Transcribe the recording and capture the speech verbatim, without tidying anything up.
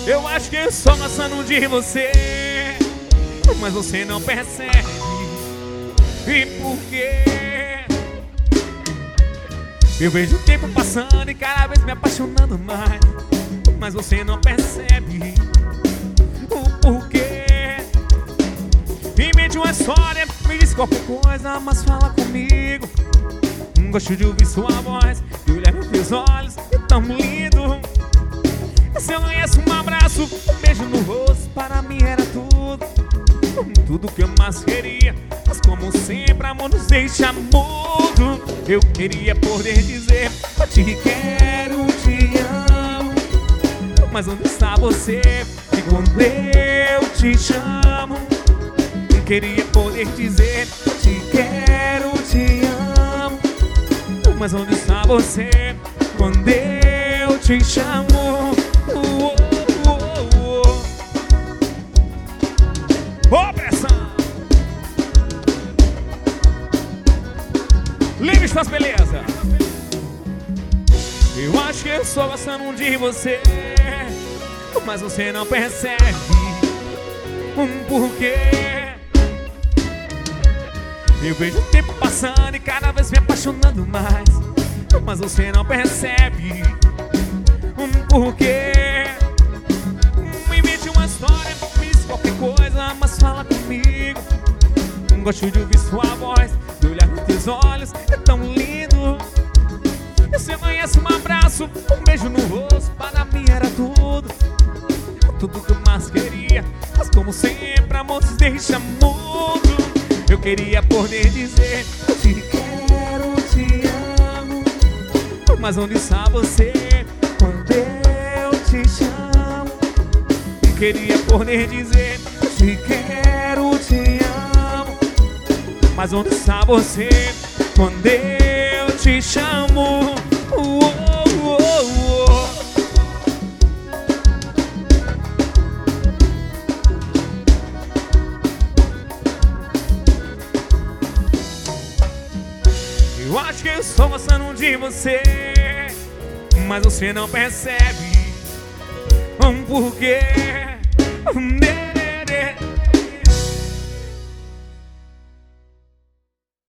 Eu acho que eu estou gostando de você, mas você não percebe. E por quê? Eu vejo o tempo passando e cada vez me apaixonando mais, mas você não percebe o porquê. Invente uma história, me diz qualquer coisa, mas fala comigo. Gosto de ouvir sua voz e olhar nos teus olhos, é tão lindo. Se eu ganhasse um abraço, um beijo no rosto, para mim era tudo, tudo que eu mais queria. Mas como sempre, amor nos deixa mudo. Eu queria poder dizer, eu te quero, te amo, mas onde está você? E quando eu te chamo, eu queria poder dizer, eu te quero, te amo, mas onde está você? Quando eu te chamo. Oh, oh, oh, oh. Oh, pressão! Livre suas belezas. Eu acho que eu estou gostando de você, mas você não percebe um porquê. Eu vejo o tempo passando e cada vez me apaixonando mais, mas você não percebe um porquê. Me invente uma história, me diz qualquer coisa, mas fala comigo. Gosto de ouvir sua voz, de olhar nos teus olhos, é tão lindo. E se eu ganhasse um abraço, um beijo no rosto, para mim era tudo, tudo que eu mais queria. Mas como sempre, amor nos deixa mudo. Eu queria poder dizer, eu te quero, te amo, mas onde está você? Quando eu te chamo, eu queria poder dizer, eu te quero, te amo, mas onde está você? Quando eu te chamo. Oh, oh, oh, oh. Eu acho que eu estou gostando de você, mas você não percebe um porquê.